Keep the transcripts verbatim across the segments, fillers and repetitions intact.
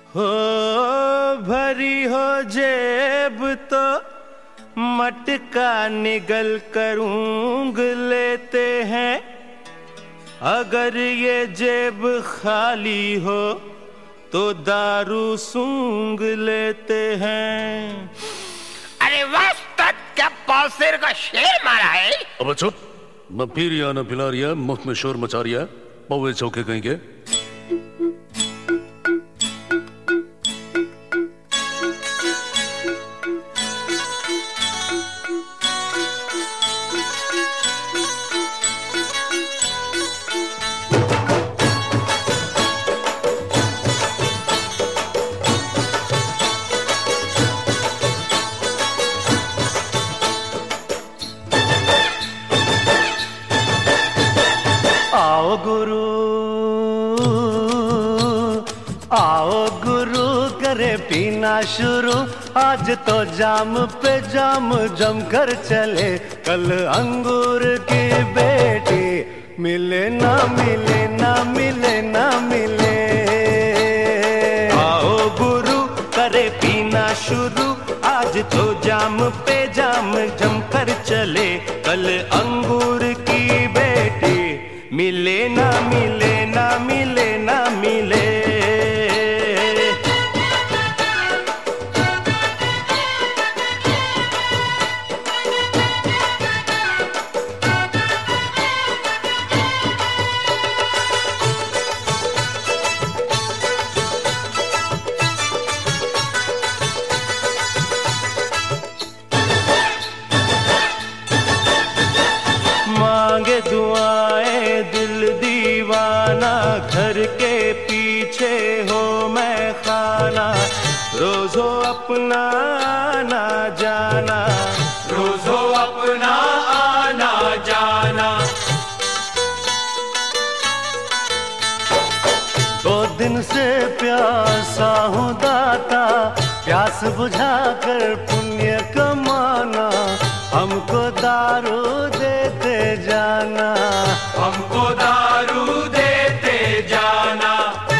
हो भरी हो जेब तो मटका निगल कर ऊँग लेते हैं, अगर ये जेब खाली हो तो दारू सूंघ लेते हैं। अरे वास्तव क्या पासेर का शेर मारा है। अब चुप, मैं पी रिया न पिला रिया, मुफ्त में शोर मचा रिया, पौवे चौके कहीं के। आओ गुरु आओ गुरु करे पीना शुरू, आज तो जाम पे जाम जम कर चले, कल अंगूर की बेटी मिले ना मिले ना मिले ना मिले। आओ गुरु करे पीना शुरू, आज तो जाम पे जाम जम कर चले, कल अंगूर की बेटी मिले ना मिले ना मिले ना मिले। मांगे दुआएं दिल दीवाना, घर के पीछे हो मैं खाना, रोज हो अपना आना जाना, रोज हो अपना आना जाना। दो दिन से प्यासा हूँ दाता, प्यास बुझा कर पुण्य कमाना, हमको दारू देते जाना, हमको दारू देते जाना।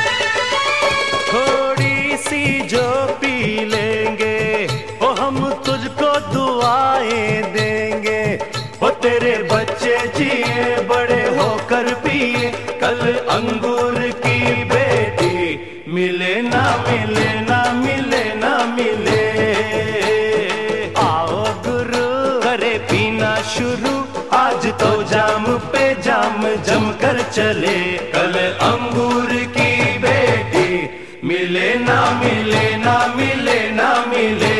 थोड़ी सी जो पी लेंगे वो हम तुझको दुआएं देंगे, वो तेरे बच्चे जिए बड़े होकर पिए, कल अंगूर की बेटी मिले ना मिले ना मिले ना मिले। आओ गुरु करे पीना शुरू, आज तो जाम पे जाम जम कर चले, कल अंगूर की बेटी मिले ना मिले ना मिले ना मिले।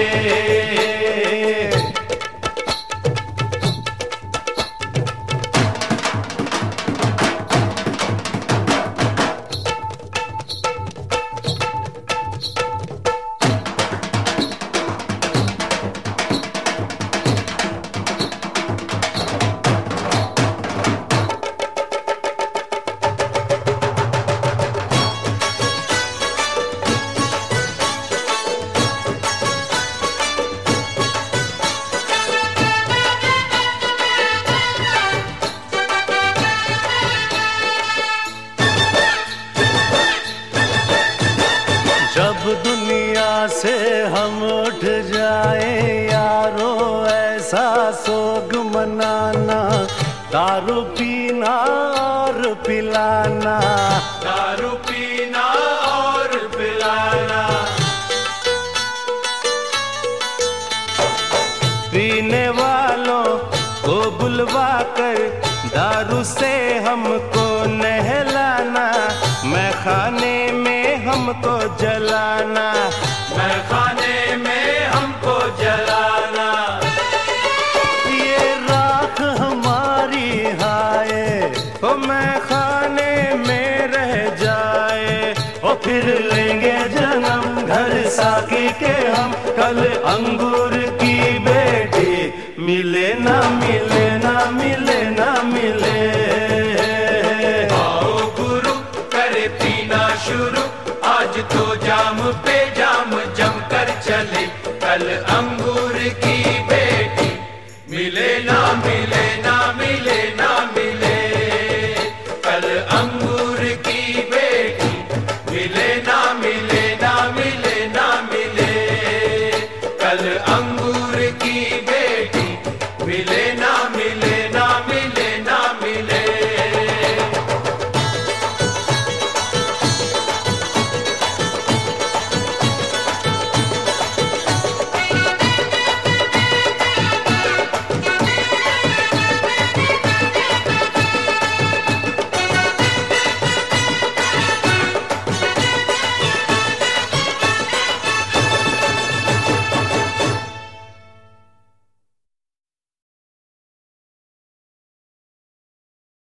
जब दुनिया से हम उठ जाए यारो, ऐसा सोग मनाना, दारू पीना और पिलाना, दारू पीना और पिलाना। पीने वालों को बुलवा कर दारू से हमको नहलाना, मैं खाने में हमको जलाना, मैं खाने में हमको जलाना। ये राख हमारी हाय ओ मैं खाने में रह जाए, ओ फिर लेंगे जन्म घर साकी के हम, कल अंगूर की बेटी मिले ना मिले